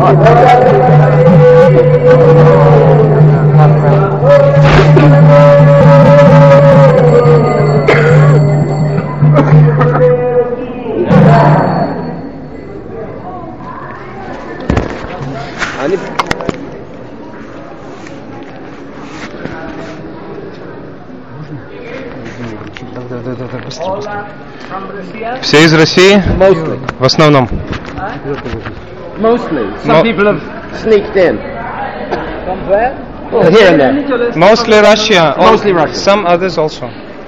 Все из России? В основном. Mostly. Some people have sneaked in. From where? Here and there. Mostly Russia. Mostly Russia. Some others also.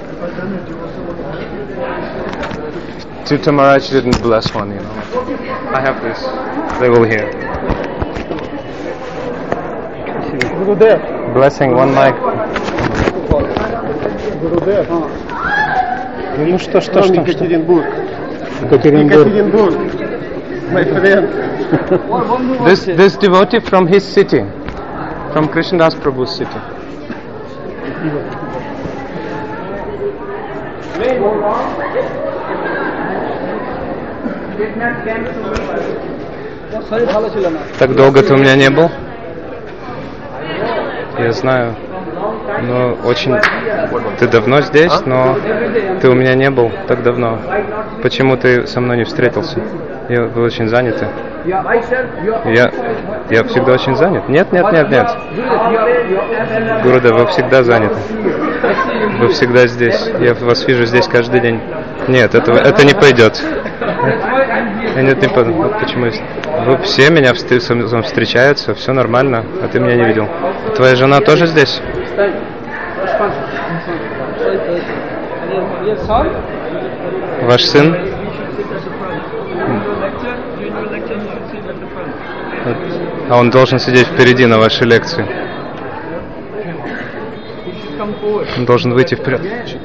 Tita Maharaj didn't bless one, you know. I have this. They will hear. Blessing one mic. Ну что? Екатеринбург. Екатеринбург. My friend. This devotee from his city, from Krishnadas Prabhu's city. Так долго ты у меня не был? Я знаю. Но очень... Ты давно здесь, но ты у меня не был так давно. Почему ты со мной не встретился? Вы очень заняты. Я всегда очень занят. Нет. Гуруда, вы всегда заняты. Вы всегда здесь. Я вас вижу здесь каждый день. Нет, это не пойдет. Нет, не пойдет. Вот почему. Вы все меня встречаются, все нормально, а ты меня не видел. Твоя жена тоже здесь? Ваш сын? А он должен сидеть впереди на вашей лекции. Он должен выйти вперед.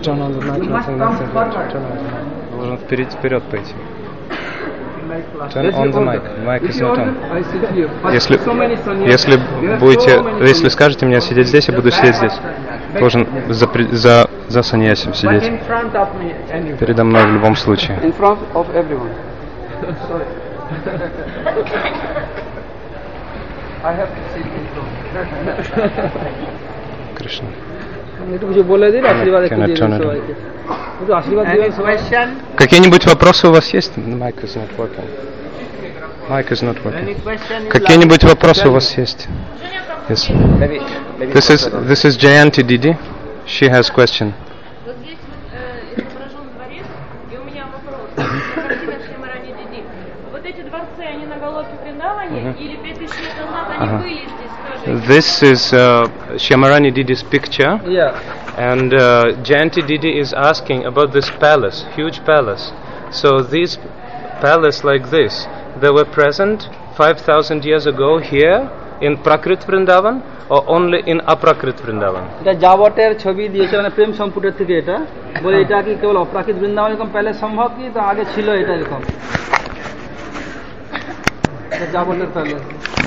Должен вперед пойти. Turn on the mic. Mic is not on. Если скажете мне сидеть здесь, я буду сидеть здесь. Должен за саньясем сидеть. Передо мной в любом случае. In front of everyone. I have to sit in front. Krishna. Какие-нибудь вопросы у вас есть? Mic is not working. Mic is not working. Какие-нибудь вопросы у вас есть? Yes. This is Jayanti Didi. She has question. Вот здесь изображен дворец, и у меня вопрос. Картина Шримарани Диди. Вот эти дворцы, они на Галопе Вриндаване или 5000 лет назад они были здесь тоже? This is Shyamarani Didi's picture. Yeah. And Jayanti Didi is asking about this palace, huge palace. So these palace like this, they were present 5,000 years ago here in Prakrit Vrindavan or only in Aprakrit Vrindavan? এটা জাবটের ছবি দিয়েছে মানে প্রেম সম্পুটের থেকে এটা বলে এটা কি কেবল অপ্রাকৃত বৃন্দাবন এরকম প্যালেস সম্ভব কি তো আগে ছিল এটা এরকম এটা জাবটের প্যালেস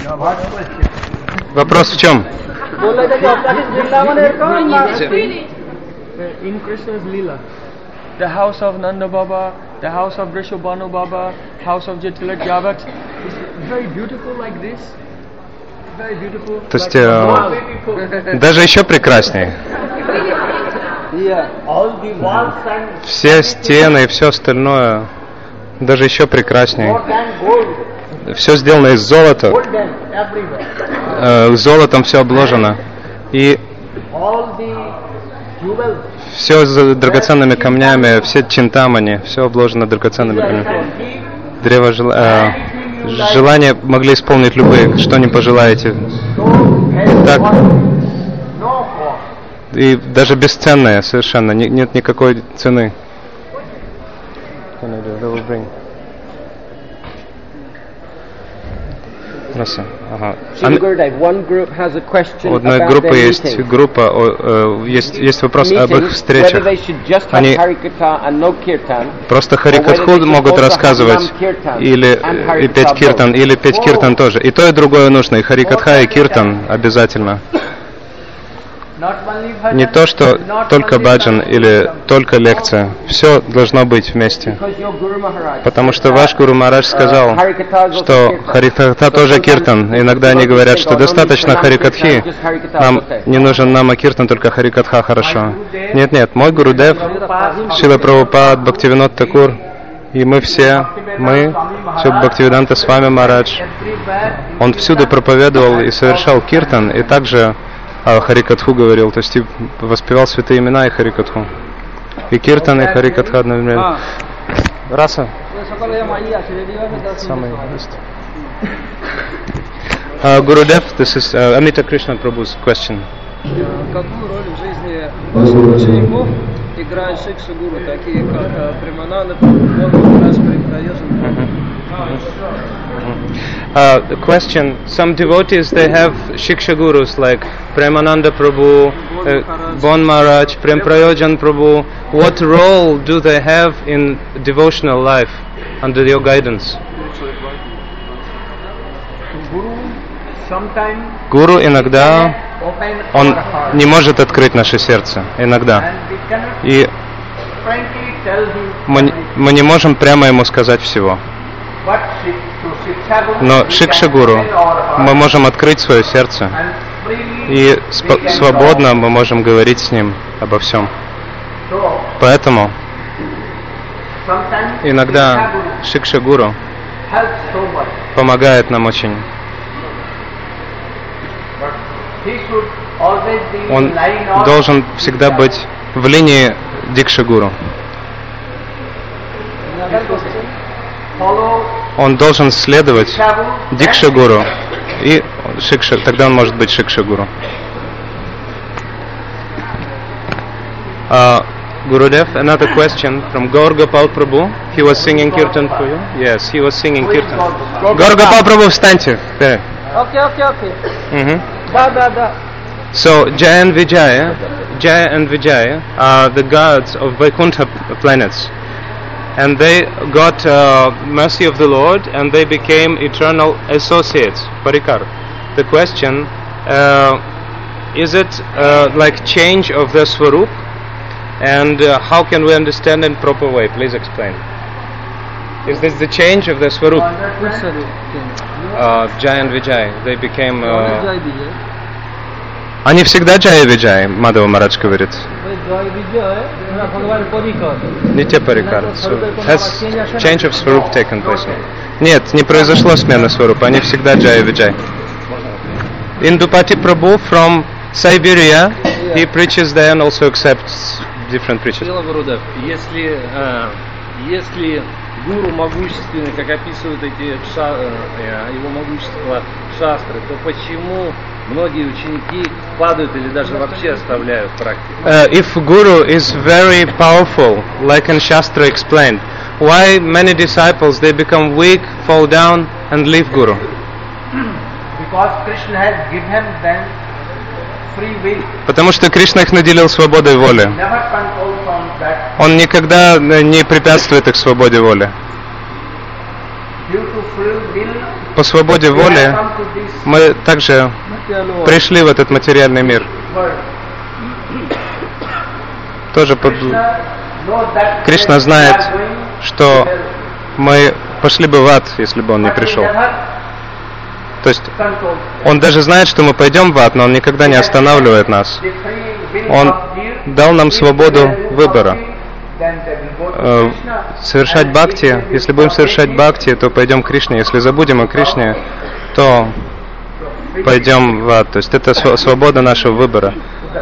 Вопрос в чем? বলে এটা কি অপ্রাকৃত বৃন্দাবন এরকম In Krishna's Leela, the house of Nanda Baba, the house of Rishabhanu Baba, house of Jatilat Javat is very beautiful like this. Very beautiful. То есть даже еще прекраснее. Все стены и все остальное даже еще прекраснее. Все сделано из золота. Золотом все обложено. И все с драгоценными камнями, все чинтамани, все обложено драгоценными камнями. Древо желания могли исполнить любые, что не пожелаете. Так. И даже бесценное совершенно, нет никакой цены. Ага. У одной группы есть есть вопрос об их встречах. Они просто харикатху могут рассказывать или петь киртан, или петь киртан тоже. И то, и другое нужно, и харикатха, и киртан обязательно. Не то, что только баджан или только лекция. Все должно быть вместе. Потому что ваш Гуру Махарадж сказал, что Харикатха тоже киртан. Иногда они говорят, что достаточно Харикатхи. Нам не нужен нама киртан, только Харикатха хорошо. Нет, мой Гурудев, Шрила Прабхупад, Бхактивинод Такур, и мы все Бхактивиданта Свами Махарадж, он всюду проповедовал и совершал киртан, и также Харикатху говорил, то есть и воспевал святые имена и Харикатху. И киртан, и Харикатха одновременно. Раса. Самый есть. Гурудев, this is Amita Krishna Prabhu's question. Какую роль в жизни ваших учеников играют Шикша Гуру, такие как Премананда, Махарадж, Прабхупада? The question, some devotees, they have Shiksha Gurus like Premananda Prabhu, Bon Maharaj, Prem Prayojan Prabhu. What role do they have in devotional life under your guidance? Гуру иногда, он не может открыть наше сердце, иногда. И мы не можем прямо ему сказать всего. Но Шикша Гуру мы можем открыть свое сердце, и свободно мы можем говорить с ним обо всем. Поэтому иногда Шикша Гуру помогает нам очень. Он должен всегда быть в линии Дикша Гуру. Он должен следовать Дикша Гуру и Шикша, тогда он может быть Шикша Гуру. Gurudev, another question from Gaur Gopal Prabhu. He was singing kirtan for you. Yes, he was singing kirtan. Gaur Gopal Prabhu, встаньте. Okay. Да. So Jaya and Vijaya are the gods of Vaikuntha planets. And they got mercy of the Lord, and they became eternal associates, parikar. The question, is it like change of the Swarup? And how can we understand in proper way? Please explain. Is this the change of the Swarup? Jaya and Vijay, they became... Они всегда Джая Виджай, Мадхава Махарадж говорит. Не те парикар. Has change of Swarup taken place? Нет, не произошло смена Сварупа, они всегда Джая Виджай. Indupati Prabhu from Siberia, he preaches there and also accepts different preachers. Если гуру могущественный, как описывают эти его могущество шастры, то почему многие ученики падают или даже вообще оставляют практику? If Guru is very powerful, like in Shastra explained, why many disciples they become weak, fall down and leave Guru? Because Krishna has given them free will. Потому что Кришна их наделил свободой воли. Он никогда не препятствует их свободе воли. По свободе воли мы также пришли в этот материальный мир. Тоже Кришна знает, что мы пошли бы в ад, если бы он не пришел. То есть он даже знает, что мы пойдем в ад, но он никогда не останавливает нас. Он дал нам свободу выбора. Совершать бхакти, если будем совершать бхакти, то пойдем к Кришне. Если забудем о Кришне, то пойдем в ад. То есть это свобода нашего выбора.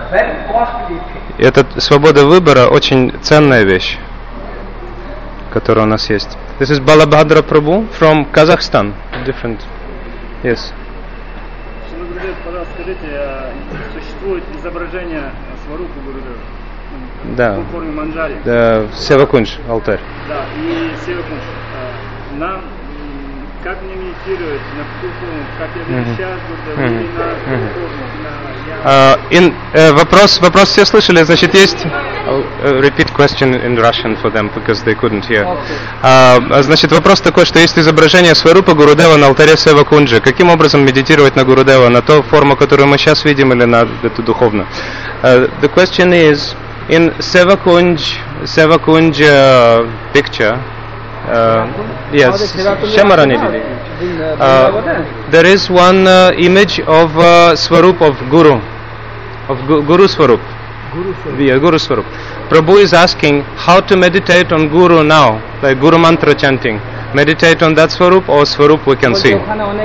И эта свобода выбора очень ценная вещь, которая у нас есть. This is Balabhadra Prabhu from Kazakhstan. Different. Yes. Пожалуйста, скажите, существует изображение Сварупы Гурудева? Да. В форме манджари? Да, Севакунж, алтарь. Да, и Севакунж. Нам как мне медитировать, на какую форму, как я буду сейчас, или на какую форму? Вопрос все слышали, значит, есть repeat question in Russian for them because they couldn't hear. Значит, вопрос такой, что есть изображение Сварупа Гурудева на алтаре Сева Кунджи. Каким образом медитировать на Гурудева? На ту форму, которую мы сейчас видим, или на эту духовную? The question is, in Seva Kunj picture, yes, Shamarani Didi. There is one image of Swarup of Guru, Guru Swarup. Guru Swarup. Prabhu is asking how to meditate on Guru now, like Guru Mantra chanting. Meditate on that Swarup or Swarup we can see.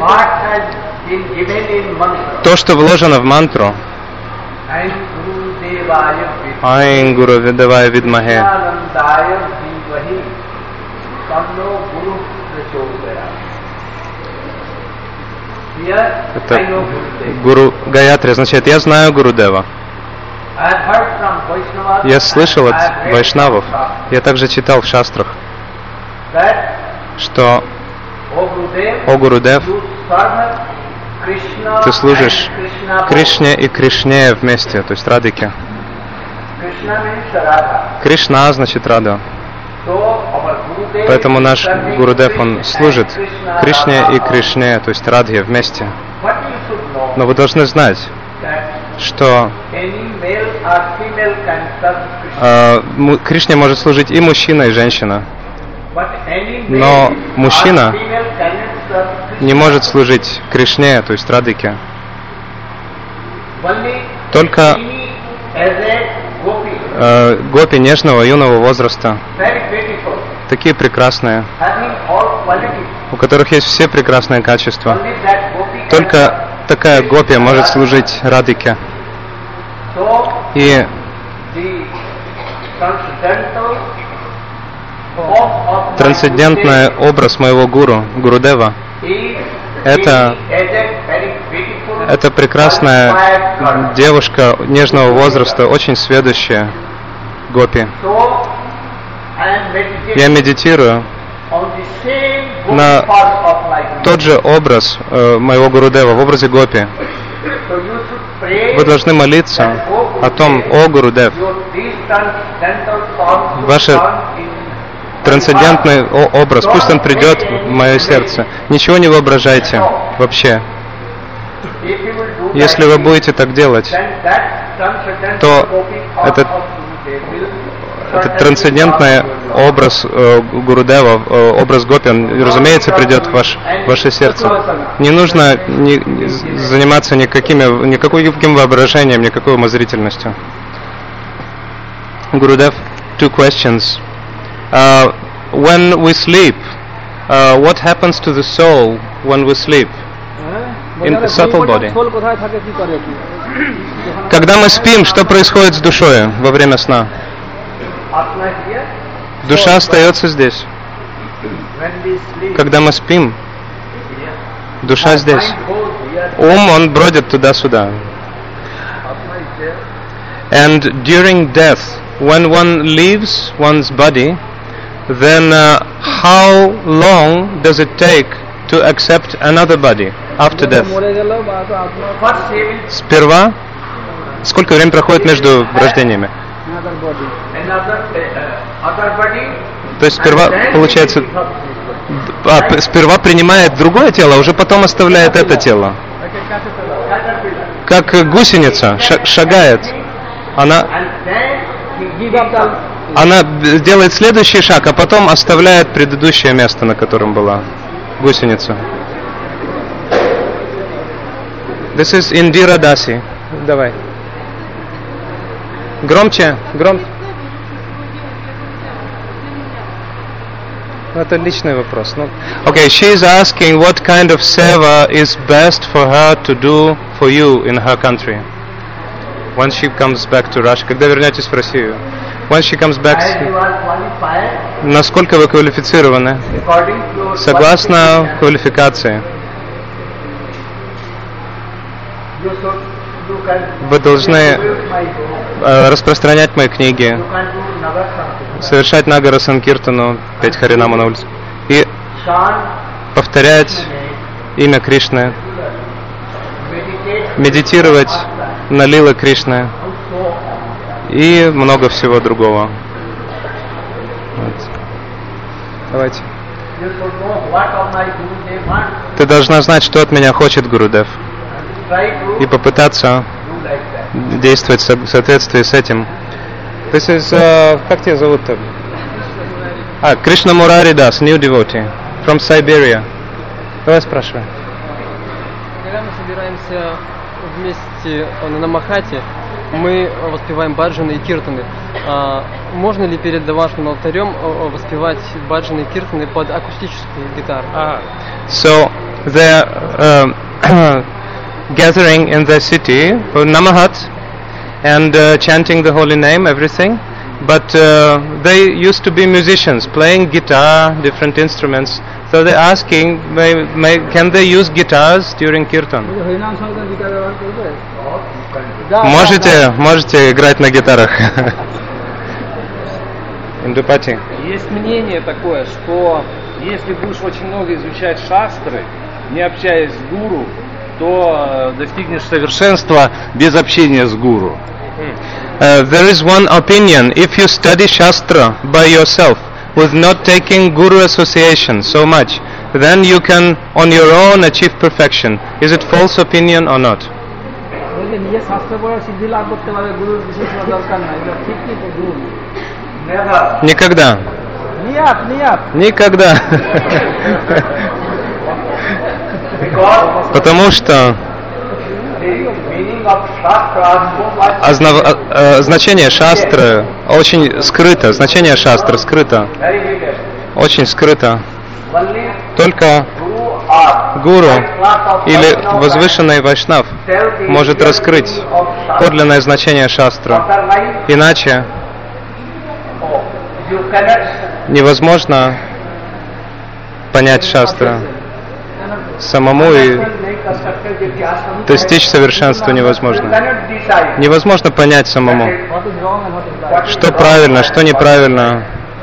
То, что вложено в мантру. Айн Гуру Ведавая Видмахе. Это Гуру Гаятри, означает «Я знаю Гурудева». Я слышал от вайшнавов, я также читал в шастрах, что «О Гурудев, ты служишь Кришне и Кришне вместе», то есть Радике. Кришна значит Рада. Поэтому наш Гурудев, он служит Кришне и Кришне, то есть Радхе вместе. Но вы должны знать, что Кришне может служить и мужчина, и женщина. Но мужчина не может служить Кришне, то есть Радике. Только гопи нежного юного возраста, такие прекрасные, у которых есть все прекрасные качества. Только такая гопи может служить Радике. И трансцендентный образ моего гуру, Гурудева, это прекрасная девушка нежного возраста, очень сведущая гопи. Я медитирую на тот же образ моего Гурудева, в образе гопи. Вы должны молиться о том: «О Гурудев, ваш трансцендентный образ, пусть он придет в мое сердце». Ничего не воображайте вообще. Если вы будете так делать, то этот трансцендентный образ Гурудева, образ гопи, он, разумеется, придет в ваше сердце. Не нужно заниматься никаким воображением, никакой умозрительностью. Гурудев, two questions. When we sleep, what happens to the soul when we sleep? In the subtle body. Когда мы спим, что происходит с душой во время сна? Душа остается здесь. Когда мы спим, душа здесь. Ум, он бродит туда-сюда. And during death, when one leaves one's body, then how long does it take to accept another body after death? Сперва, сколько времени проходит между рождениями? То есть сперва, получается, сперва принимает другое тело, а уже потом оставляет это тело. Как гусеница шагает. Она делает следующий шаг, а потом оставляет предыдущее место, на котором была гусеница. This is Indira Dasi. Давай. Громче, громче. Это личный вопрос. Okay, she is asking what kind of seva is best for her to do for you in her country when she comes back to Russia. Когда вернетесь в Россию? When she comes back, насколько вы квалифицированы? Согласно квалификации. Вы должны распространять мои книги, совершать Нагара Санкиртану, петь Харинаму на улице и повторять имя Кришны, медитировать на лилы Кришны и много всего другого. Вот. Давайте. Ты должна знать, что от меня хочет Гурудев, и попытаться действовать в соответствии с этим. This is, как тебя зовут-то? Кришна Мурари Das, new devotee, from Siberia. Давай спрашивай. Когда мы собираемся вместе на Махате, мы воспеваем баджаны и киртаны. Можно ли перед домашним алтарем воспевать баджаны и киртаны под акустическую гитару? So they are gathering in the city for Namahat and chanting the holy name, everything. But they used to be musicians, playing guitar, different instruments. So they're asking, can they use guitars during kirtan? Можете играть на гитарах. Индупати. Есть мнение такое, что если будешь очень много изучать шастры, не общаясь с гуру, то достигнешь совершенства без общения с гуру. There is one opinion, if you study Shastra by yourself, with not taking Guru association so much, then you can on your own achieve perfection. Is it false opinion or not? Никогда. Никогда. Потому что значение шастры очень скрыто, значение шастры скрыто, очень скрыто. Только гуру или возвышенный вайшнав может раскрыть подлинное значение шастры. Иначе невозможно понять шастру самому, и достичь совершенства невозможно. Невозможно понять самому, что правильно, что неправильно.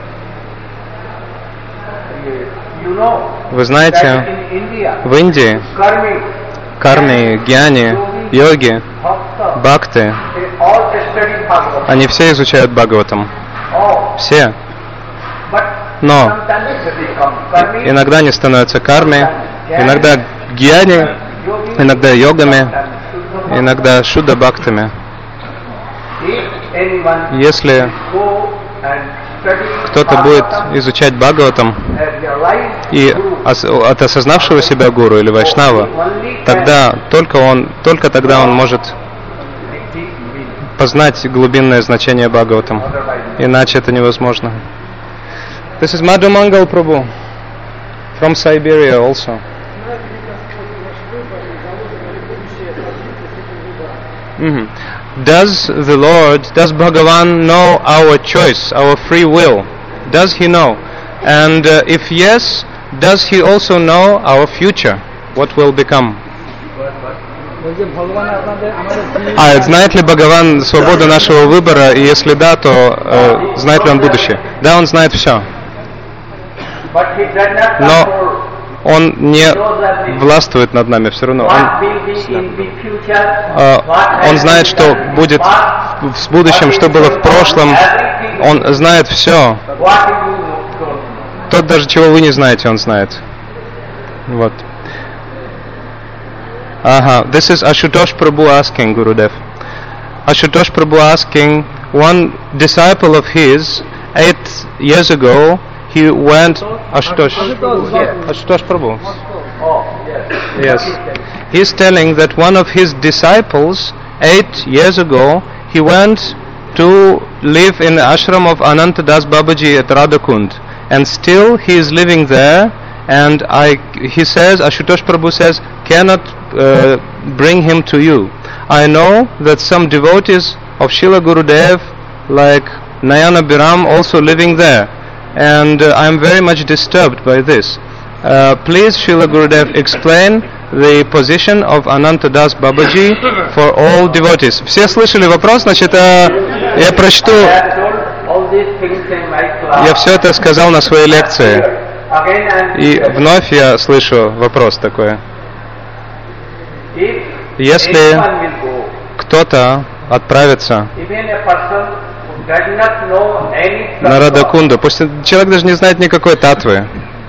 Вы знаете, в Индии карми, гьяни, йоги, бхакты, они все изучают Бхагаватам. Все. Но иногда они становятся карми, иногда гьяни, иногда йогами, иногда шудда бхактами. Если кто-то будет изучать Бхагаватам и от осознавшего себя гуру или вайшнава, тогда только тогда он может познать глубинное значение Бхагаватам. Иначе это невозможно. This is Madhu Mangal Prabhu from Siberia also. Does the Lord, does Bhagavan know our choice, our free will? Does he know? And if yes, does he also know our future? What will become? Знает ли Бхагаван свободу нашего выбора? И если да, то знает ли он будущее? Да, он знает все. Но он не властвует над нами все равно. Он знает, что будет в будущем, что было в прошлом. Он знает все. Тот, даже чего вы не знаете, он знает. Вот. This is Ashutosh Prabhu asking, Gurudev. Ashutosh Prabhu asking, one disciple of his, 8 years ago, he went... Ashutosh Prabhu. Yes. He's telling that one of his disciples, 8 years ago, he went to live in the ashram of Ananta Das Babaji at Radhakund. And still he is living there, and he says, Ashutosh Prabhu says, cannot bring him to you. I know that some devotees of Srila Gurudev, like Nayana Biram, also living there. And I am very much disturbed by this. Please, Srila Gurudev, explain the position of Ananta Das Babaji for all devotees. Все слышали вопрос? Значит, я прочту. Я все это сказал на своей лекции. И вновь я слышу вопрос такой. Если кто-то отправиться на Радакунду. Пусть человек даже не знает никакой татвы.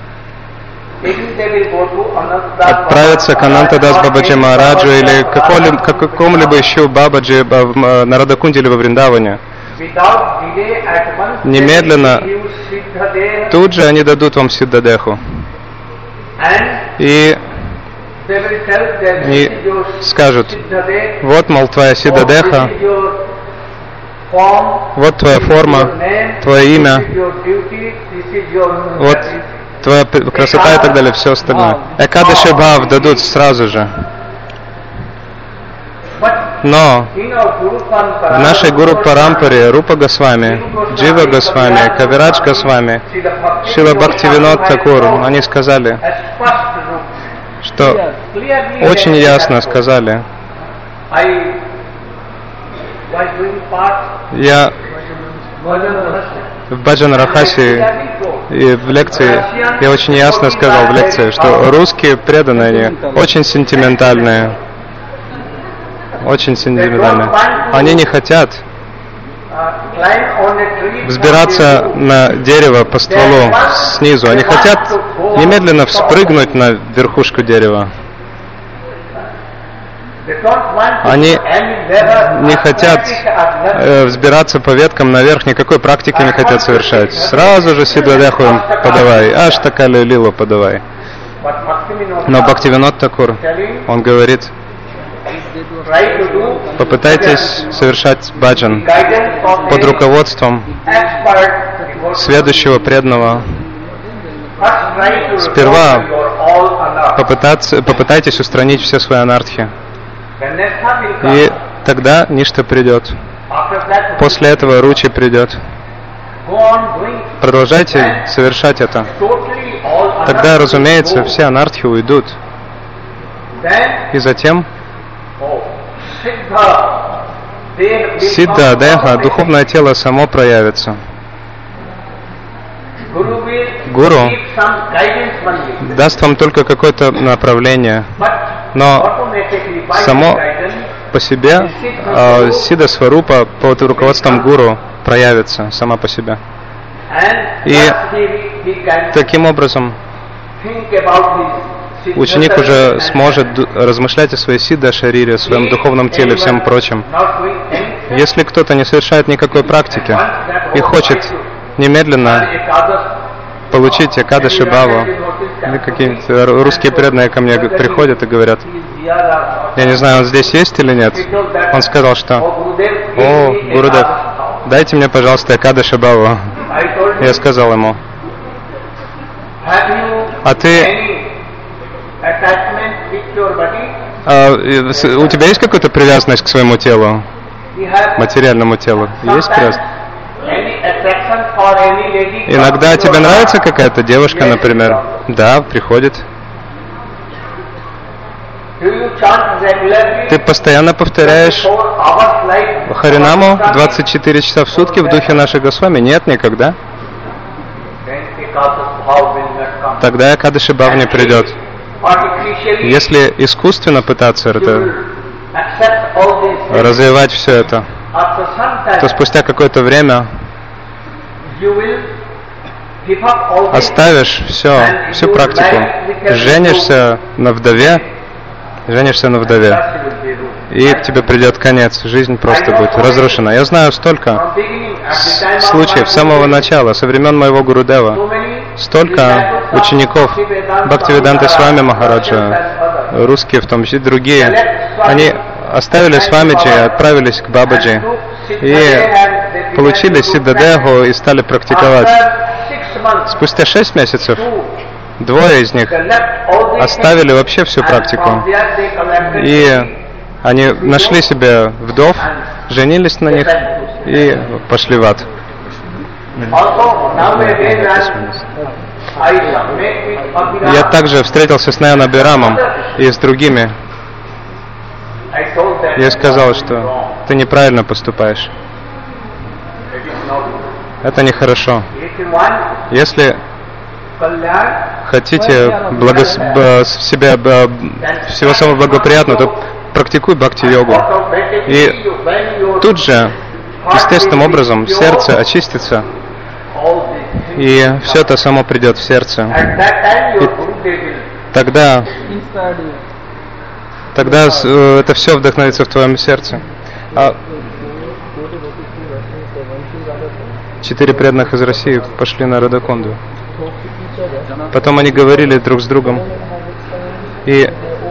Отправиться к Анантадас Бабаджи Махараджу или какому-либо еще Бабаджи на Радакунде или во Вриндаване. Немедленно, тут же они дадут вам Сиддадеху. И скажут: вот, мол, твоя Сиддадеха, вот твоя форма, твое имя, вот твоя красота и так далее, все остальное. Экадаши Бхав дадут сразу же. Но в нашей Гуру Парампаре Рупа Госвами, Джива Госвами, Кавирадж Госвами, Шрила Бхактивинод Такур, они сказали, что очень ясно сказали. Я в Баджан Рахаси и в лекции, я очень ясно сказал в лекции, что русские преданные, они очень сентиментальные. Очень сентиментальные. Они не хотят взбираться на дерево по стволу снизу. Они хотят немедленно вспрыгнуть на верхушку дерева. Они не хотят взбираться по веткам наверх, никакой практики не хотят совершать. Сразу же Сиддадеху им подавай, Аштакали Лилу подавай. Но Бхактивинод Такур, он говорит: попытайтесь совершать баджан под руководством следующего преданного. Сперва попытайтесь устранить все свои анартхи, и тогда ништа придет. После этого ручи придет. Продолжайте совершать это. Тогда, разумеется, все анартхи уйдут. И затем Сидда Деха, духовное тело, само проявится. Гуру даст вам только какое-то направление, но само по себе Сидда Сварупа под руководством Гуру проявится сама по себе. И таким образом ученик уже сможет размышлять о своей Сидда Шарире, о своем духовном теле, всем прочем. Если кто-то не совершает никакой практики и хочет немедленно получить Экадаши Бхаву, или какие-то русские преданные ко мне приходят и говорят: я не знаю, он здесь есть или нет. Он сказал, что: о, Гурудев, дайте мне, пожалуйста, Экадаши Бхаву. Я сказал ему: а ты у тебя есть какая-то привязанность к своему телу, материальному телу? Есть привязанность? Иногда тебе нравится какая-то девушка, например? Да, приходит. Ты постоянно повторяешь Харинаму 24 часа в сутки в духе нашей Госвами? Нет, никогда. Тогда Экадаши Бхав не придет. Если искусственно пытаться развивать все это, то спустя какое-то время оставишь всю практику, женишься на вдове, и к тебе придет конец, жизнь просто будет разрушена. Я знаю столько случаев с самого начала, со времен моего Гурудева, столько учеников Бхактивиданты Свами Махараджа, русские в том числе, другие, они оставили Свамиджи, отправились к Бабаджи и получили Сиддадеху и стали практиковать. Спустя 6 месяцев двое из них оставили вообще всю практику, и они нашли себе вдов, женились на них и пошли в ад. Я также встретился с Наяна Бирамом и с другими. Я сказал, что ты неправильно поступаешь. Это нехорошо. Если хотите всего самого благоприятного, то практикуй бхакти-йогу. И тут же, естественным образом, сердце очистится, и все это само придет в сердце. И тогда это все вдохновится в твоем сердце. 4 преданных из России пошли на Радакунду. Потом они говорили друг с другом. И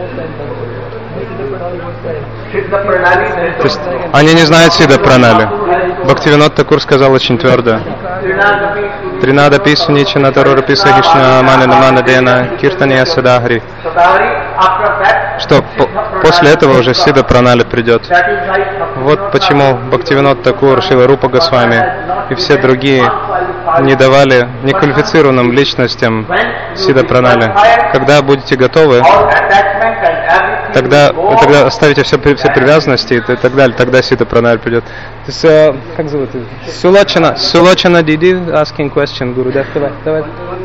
то есть, они не знают Сидха Пранали. Бхактивинод Такур сказал очень твердо. Тринада пису ничина тарора писа гишна мана намана дена киртания садахри. Что после этого уже Сидха Пранали придет. Вот почему Бхактивинод Такур, Шрила Рупа Госвами и все другие не давали неквалифицированным личностям Сидха Пранали. Когда будете готовы, тогда оставите все привязанности и так далее, тогда Сидха Пранали придет. Как зовут? Сулочана Диди asking question, Guru. Давай.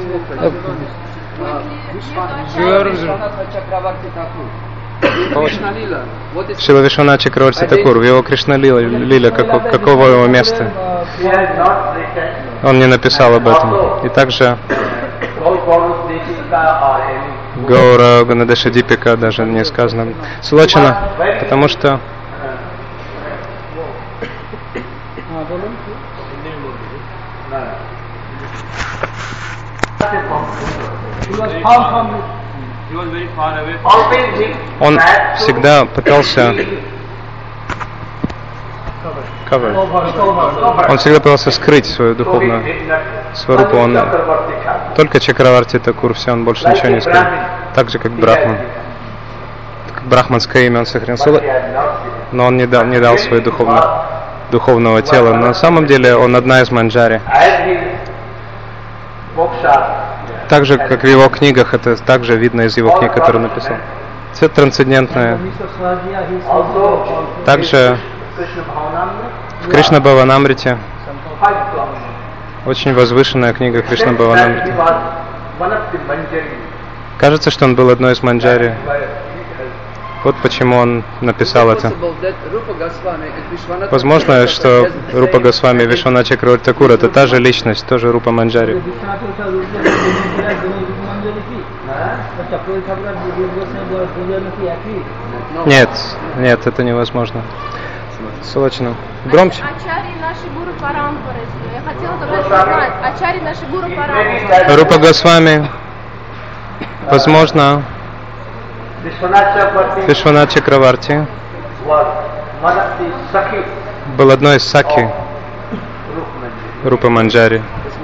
Шрила Вишванат Чакраварти Такур, в его Кришна Лила, какого его места? Он не написал об этом. И также Гаура Ганадеша Дипика даже не сказано. Сулочана, потому что он всегда пытался он всегда пытался скрыть свою духовную сварупу. Он только Чакраварти Такур, все, он больше ничего не скрыл. Так же, как Брахман. Как брахманское имя он сохранил. Но он не дал свое духовного тела. Но на самом деле он одна из манджари. Так же, как в его книгах, это также видно из его книг, которые он написал. Все трансцендентное. Также в Кришна Бхаванамрите, очень возвышенная книга Кришна Бхаванамрите. Кажется, что он был одной из манджари. Вот почему он написал это. Возможно, что Рупа Госвами и Вишванат Чакраварти Такур — это та же личность, тоже Рупа Манджари. Нет, это невозможно. Сулочина. Громче. Ачари наши гуру парампары. Я хотела только узнать. Ачари наши гуру парампары. Рупа Госвами. Возможно, Вишванат Чакраварти был одной из саки Рупа Манджари.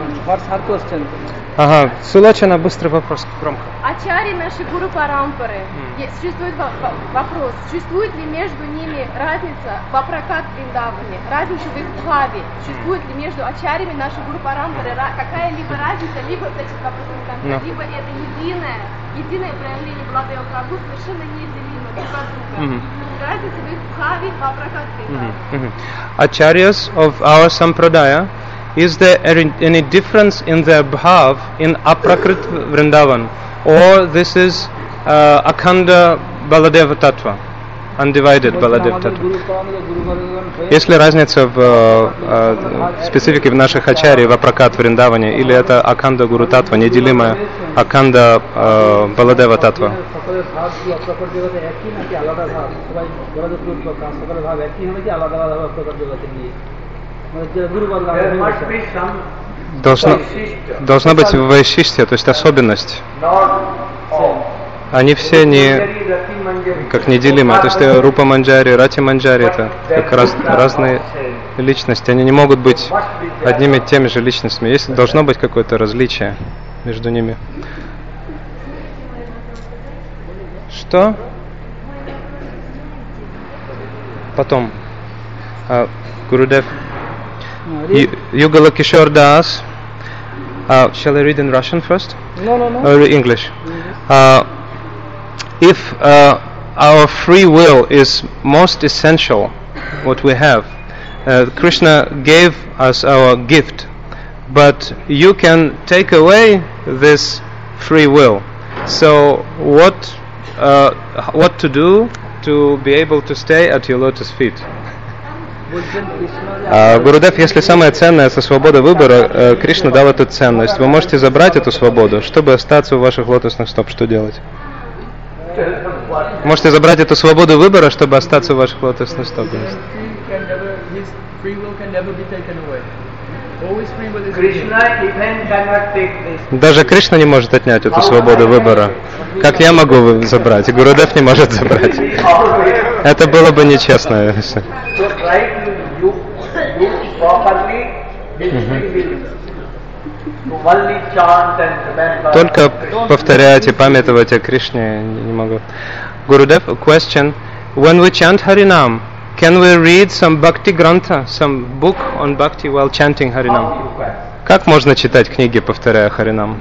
Ага, Сулочина, быстрый вопрос, громко. Ачари наши гуру парампары. Существует вопрос, существует ли между ними разница в Апракат Вриндаване, разница в их бхаве? Существует ли между ачарями наши гуру парампары какая-либо разница, либо либо это единое проявление Владева Прабху, совершенно неделимо друг от друга. Разница в их бхаве в Апракат Вриндаване. Acharyas of our sampradaya, is there any difference in their bhav in Aprakrit Vrindavan, or this is Akhanda Baladeva Tattva, undivided Baladeva Tattva? Есть ли разница в специфике в наших ачарьи в Апракат Вриндаване, или это Akhanda Guru Tattva, неделимая Akhanda Baladeva Tattva? Должна быть вайшиштья, то есть особенность. Они все как неделимые. То есть Рупа Манджари, Рати Манджари — это как разные личности. Они не могут быть одними и теми же личностями. Есть, должно быть какое-то различие между ними. Что? Потом. Гурудев. Yugala Kishore Das. Shall I read in Russian first? No. Or English? If our free will is most essential, what we have, Krishna gave us our gift, but you can take away this free will. So what to do to be able to stay at your lotus feet. বলছেন কৃষ্ণ Гурудев, если самое ценное это свобода выбора, Кришна дал эту ценность. Вы можете забрать эту свободу, чтобы остаться у ваших лотосных стоп. Что делать? Можете забрать эту свободу выбора, чтобы остаться у ваших лотосных стоп. His free will can never be taken away. Always free will is Krishna even cannot take this. Даже Кришна не может отнять эту свободу выбора. Как я могу забрать? И Гурудев не может забрать. Это было бы нечестно. So try to use properly this free will. To only chant and remember. Только повторять и памятовать о Кришне не могу. Гурудев, a question. When we chant Harinam, can we read some Bhakti Grantha, some book on Bhakti while chanting Harinam? Как можно читать книги, повторяя Харинам?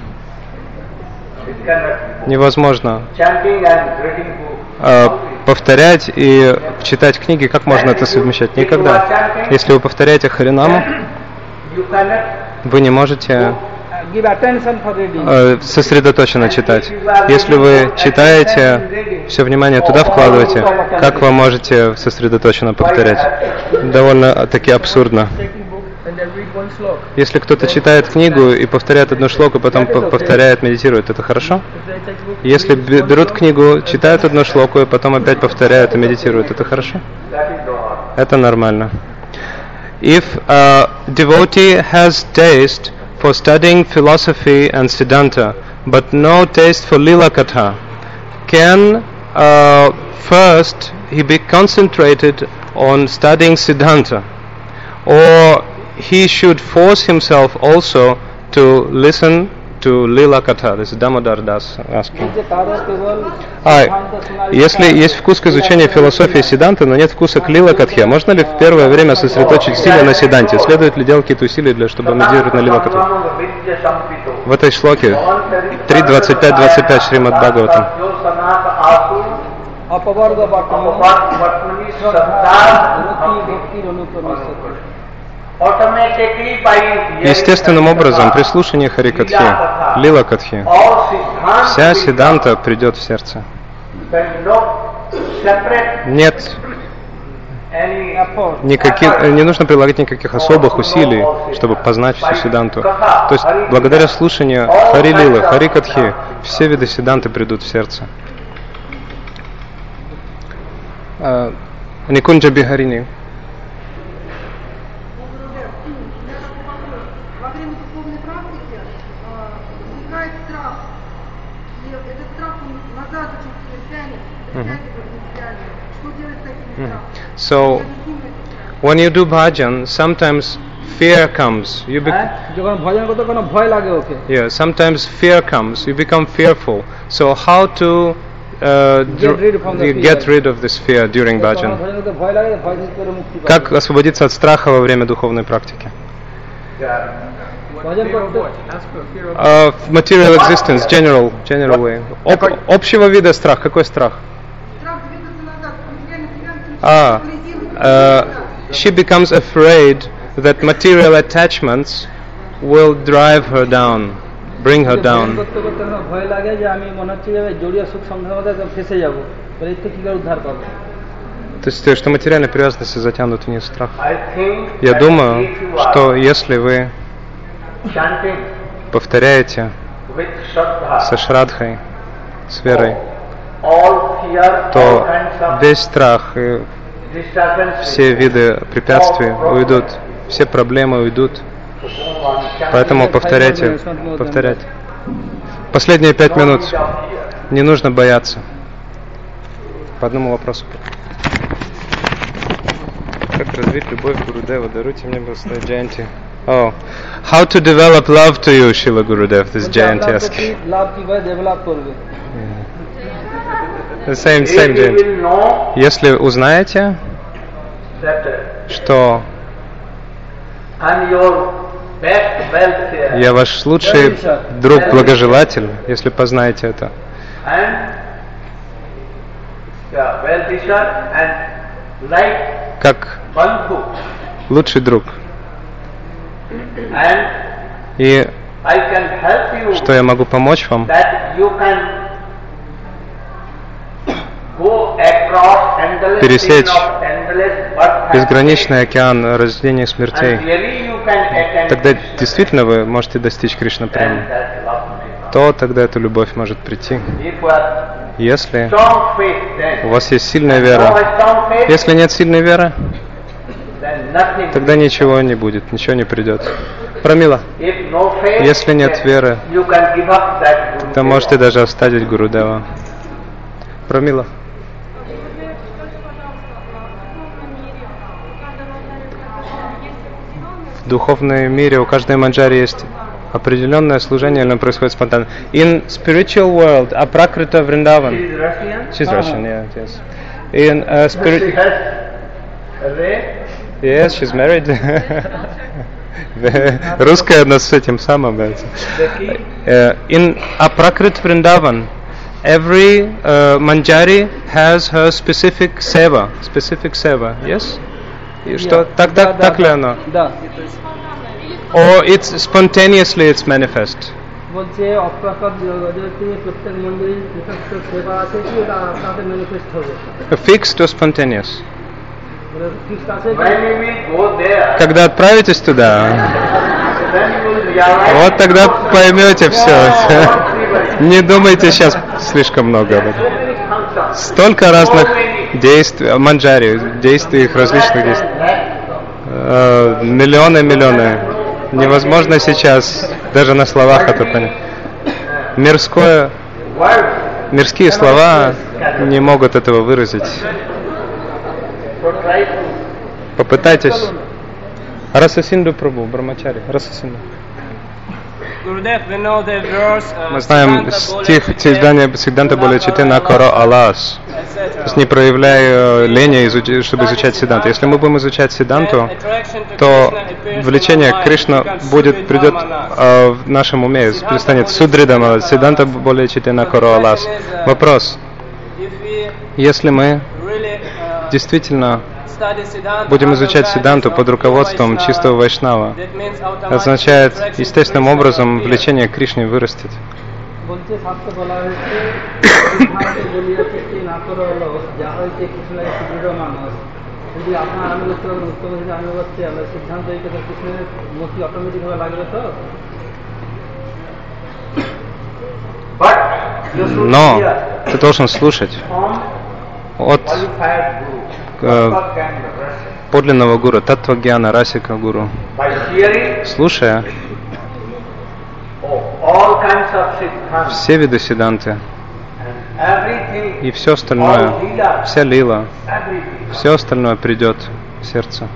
Невозможно. Chanting and reading book. Повторять и читать книги, как можно это совмещать? Никогда. Если вы повторяете Харинаму, You cannot вы не можете give attention for reading. сосредоточенно читать. Если вы читаете, все внимание туда вкладываете, как вы можете сосредоточенно повторять? Довольно-таки абсурдно. and then read one slok. Если кто-то читает книгу и повторяет одну шлоку, потом повторяет, медитирует, это хорошо? If they take book, Если берут книгу, читают одну шлоку и потом опять повторяют и медитируют, это хорошо? Это нормально. If a devotee has taste for studying philosophy and Siddhanta, but no taste for Lila Katha, can first he be concentrated on studying Siddhanta, or he should force himself also to listen to Lila Katha? This is Damodar Das asking. Если есть вкус к изучению философии Сиданты, но нет вкуса к Лила Катхе, можно ли в первое время сосредоточить усилия на Сиданте? Следует ли делать какие-то усилия, чтобы медитировать на Лила Катхе? В этой шлоке 3.25.25 Шримад Бхагаватам. Естественным образом при слушании Харикатхи, Лила Катхи, вся Сиданта придет в сердце. Нет не нужно прилагать никаких особых усилий, чтобы познать всю Сиданту. То есть, благодаря слушанию Хари Лилы, Хари Катхи, все виды Сиданты придут в сердце. Никунджа Бихарини. Во время духовной практики возникает страх. И этот страх назад очень тянет, притягивает. Что делать с этим страхом? So, when you do bhajan, sometimes fear comes. Yeah, sometimes fear comes. You become fearful. So, how to get rid of this fear during bhajan? Как освободиться от страха во время духовной практики? Material existence, general way. Общего вида страх. Какой страх? She becomes afraid that material attachments will drive her down, bring her down. То есть, что материальные привязанности затянут вниз страх. Я думаю, что если вы повторяете со шрадхой, с верой, то весь страх и все виды препятствий уйдут, все проблемы уйдут. Поэтому повторяйте. Последние 5 минут. Не нужно бояться. По одному вопросу. Как развить любовь к Гурудеву? Даруйте мне Бхагавата Джаянти. Oh, how to develop love to you, Srila Gurudev? This Jayanti asking. Same Jayanti. Если узнаете, что я ваш лучший друг, благожелатель, если познаете это, как лучший друг, и что я могу помочь вам пересечь безграничный океан рождения и смертей, тогда действительно вы можете достичь Кришна прямо. То тогда эта любовь может прийти. Если у вас есть сильная вера, если нет сильной веры, тогда ничего не будет, ничего не придет. Прамила, если нет веры, то можете даже оставить Гурудева. Прамила. В духовном мире у каждой манджари есть определенное служение, или оно происходит спонтанно. In spiritual world, Aprakrita Vrindavan. She's Russian, yeah, yes. In yes, she's married. Русская у нас с этим самым. In Aprakrit Vrindavan, every manjari has her specific seva. Yes? И что? Так ли оно? Да. Or it's spontaneously it's manifest. বলছে অপ্রাকৃত জগতে প্রত্যেক মন্দিরে বিশেষ সেবা আছে কি এটা তাতে ম্যানিফেস্ট হবে। Fixed or spontaneous? ফিক্সড আছে। Когда отправитесь туда, вот тогда поймете все. Не думайте сейчас слишком много об этом. Столько разных действий, манджари, действий, их различных действий. Миллионы. Невозможно сейчас даже на словах это понять. Мирские слова не могут этого выразить. Попытайтесь. Расасинду Прабhu, Брамачари, Расасинду. Мы знаем стих издания Сиддханта более Читана Кара Алас. То есть не проявляя лени, чтобы изучать Сиддханту. Если мы будем изучать Сиддханту, то влечение к Кришне придет в нашем уме, перестанет Судридама, Сиддханта более Читана Кара Алас. Вопрос. Если мы действительно будем изучать Сиддханту под руководством чистого Вайшнава, означает естественным образом влечение к Кришне вырастет. Но ты должен слушать от подлинного гуру, Таттва-гьяна, Расика гуру. Слушая все виды Сиддханты и все остальное, вся лила, все остальное придет в сердце.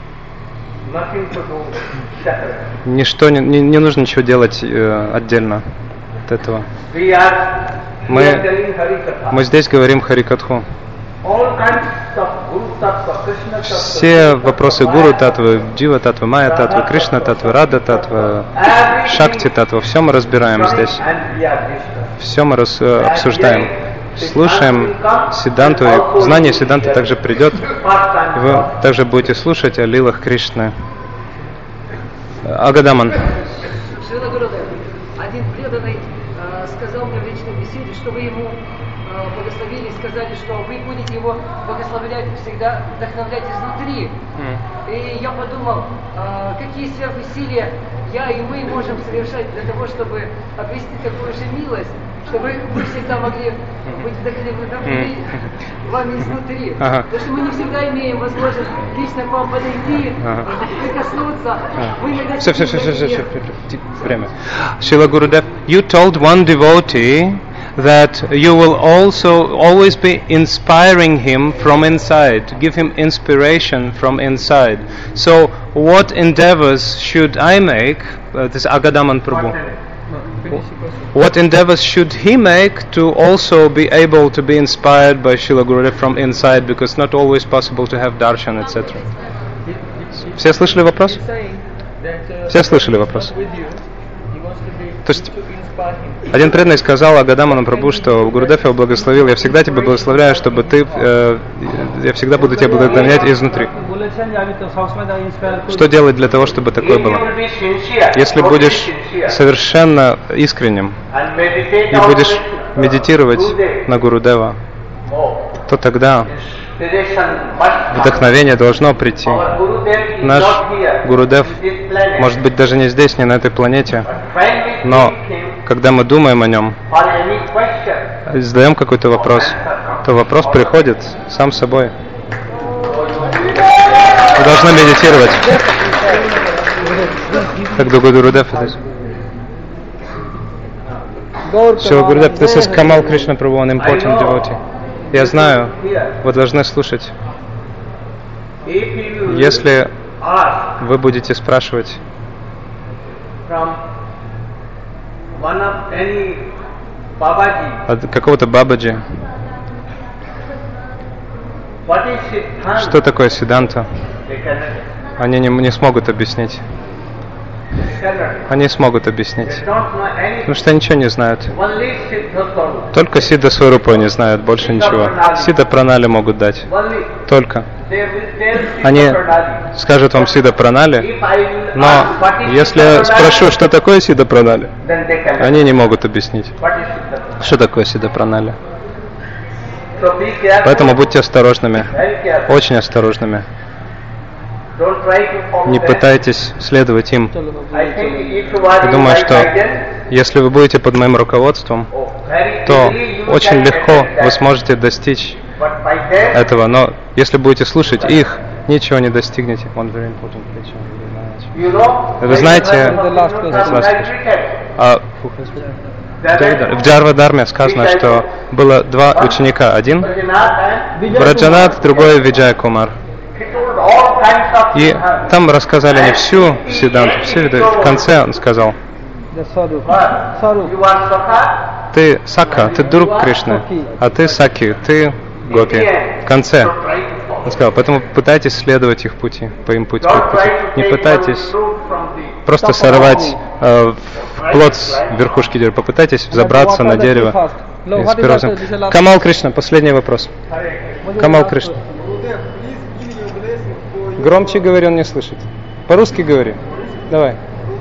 Ничто не нужно ничего делать отдельно от этого. Мы здесь говорим Харикатху. Все вопросы Гуру Татвы, Джива Татвы, Майя Татвы, Кришна Татвы, Рада Татвы, Шакти Татвы, все мы разбираем здесь. Все мы обсуждаем. Слушаем Сиддханту, и знание Сиддханты также придет. И вы также будете слушать о лилах Кришны. Агадаман. Один преданный сказал мне в личной беседе, что вы ему благословили и сказали, что вы будете его благословлять всегда, вдохновлять изнутри. И я подумал, какие сверхусилия я и мы можем совершать для того, чтобы обрести такую же милость, чтобы мы всегда могли быть вдохновлены вами изнутри. Потому что мы не всегда имеем возможность лично к вам подойти, прикоснуться. Все. Время. Шрила Гурудев, you told one devotee that you will also always be inspiring him from inside, give him inspiration from inside. So, what endeavors should I make? This Agadaman Prabhu. What endeavors should he make to also be able to be inspired by Srila Gurudev from inside? Because not always possible to have darshan, etc. Все слышали вопрос? Все слышали вопрос? То есть один преданный сказал Агадаману Прабху, что Гурудев его благословил: я всегда тебя благословляю, чтобы ты, я всегда буду тебя благословлять изнутри. Что делать для того, чтобы такое было? Если будешь совершенно искренним и будешь медитировать на Гурудева, то тогда Вдохновение должно прийти. Наш Гурудев, может быть, даже не здесь, не на этой планете, но когда мы думаем о нем, задаем какой-то вопрос, то вопрос приходит сам собой. Вы должны медитировать. Как Гурудев здесь. So, Gurudev, this is Kamal Krishna Prabhu, an important devotee. Я знаю, вы должны слушать. Если вы будете спрашивать от какого-то Бабаджи, что такое Сиддханта, они не смогут объяснить. Они смогут объяснить, потому что ничего не знают. Только Сиддха Сварупа не знают, больше ничего. Сиддха Пранали могут дать. Только. Они скажут вам Сиддха Пранали, но если я спрошу, что такое Сиддха Пранали, они не могут объяснить, что такое Сиддха Пранали. Поэтому будьте осторожными, очень осторожными. Не пытайтесь следовать им. Я думаю, что если вы будете под моим руководством, то очень легко вы сможете достичь этого. Но если будете слушать их, ничего не достигнете. Вы знаете, в Джарва-дарме сказано, что было два ученика. Один Браджанат, другой Виджай Кумар. И там рассказали они всю Сиддханту, все виды. В конце он сказал: ты Сакха, ты друг Кришны, а ты Саки, ты Гопи. В конце он сказал, поэтому пытайтесь следовать их пути, по им пути. Не пытайтесь просто сорвать плод с верхушки дерева, попытайтесь взобраться на дерево. Камал Кришна, последний вопрос. Камал Кришна. Громче говори, он не слышит. По-русски говори. Давай.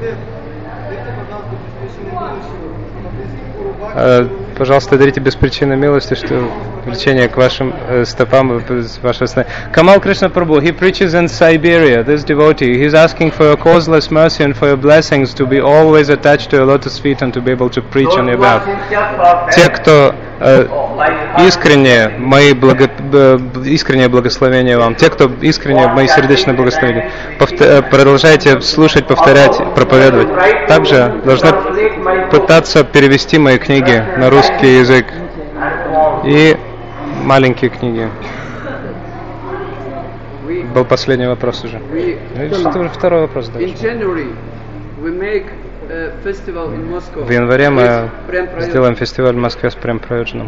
Пожалуйста, дарите без причины милости, что влечение к вашим стопам, вашей стопы. Kamal Krishna Prabhu, he preaches in Siberia, this devotee. He's asking for your causeless mercy and for your blessings to be always attached to your lotus feet and to be able to preach on your behalf. Те, кто искренне, искреннее благословение вам. Те, кто искренне, мои сердечные благословения. Продолжайте слушать, повторять, проповедовать. Также должны пытаться перевести мои книги на русский язык и маленькие книги. Был последний вопрос уже. Что уже второй вопрос дальше. В январе мы сделаем фестиваль в Москве с Прем Праёджаном.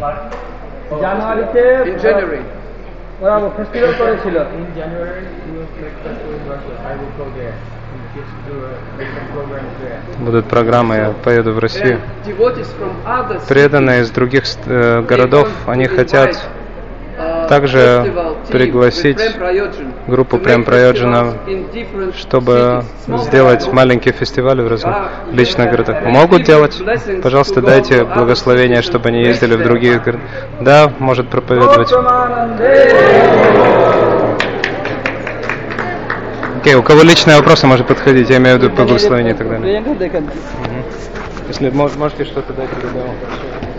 Будут программы, я поеду в Россию. Преданные из других городов, они хотят также пригласить группу Прем Праёджана, чтобы сделать маленькие фестивали в разных личных городах. Могут делать? Пожалуйста, дайте благословение, чтобы они ездили в другие города. Да, может проповедовать. Окей, у кого личные вопросы, может подходить. Я имею в виду по благословению и так далее. Если можете что-то дать, тогда